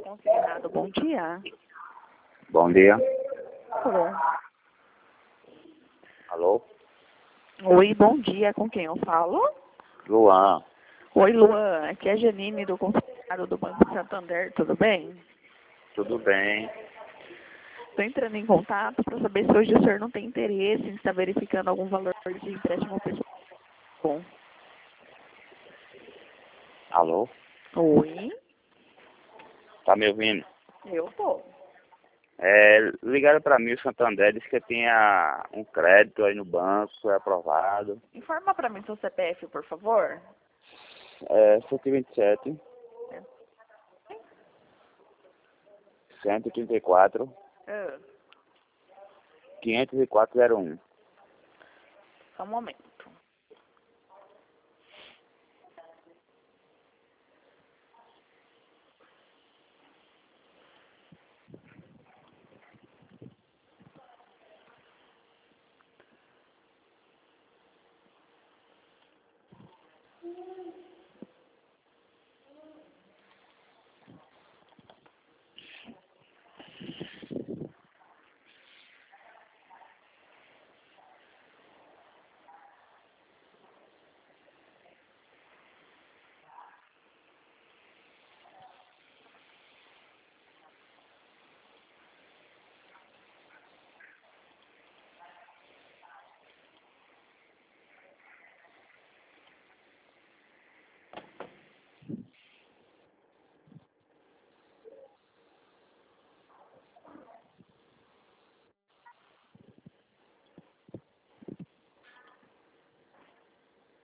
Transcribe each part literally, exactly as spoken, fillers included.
Consignado, bom dia. Bom dia. Alô. Alô? Oi, bom dia. Com quem eu falo? Luan. Oi, Luan. Aqui é a Janine do Consignado do Banco Santander. Tudo bem? Tudo bem? Estou entrando em contato para saber se hoje o senhor não tem interesse em estar verificando algum valor de empréstimo pessoal. Bom. Alô? Oi. Tá me ouvindo? Eu tô. É, ligaram pra mim o Santander, disse que tinha um crédito aí no banco, foi aprovado. Informa para mim seu C P F, por favor. É cento e vinte e sete, cento e trinta e quatro, Ah, quinhentos e quatro zero um. só um momento.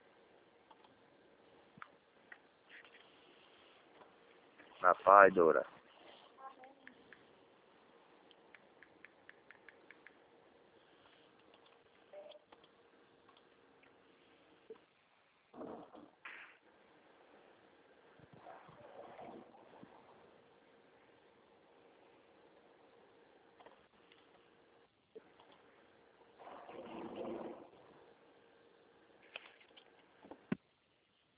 Rapaz, Dora.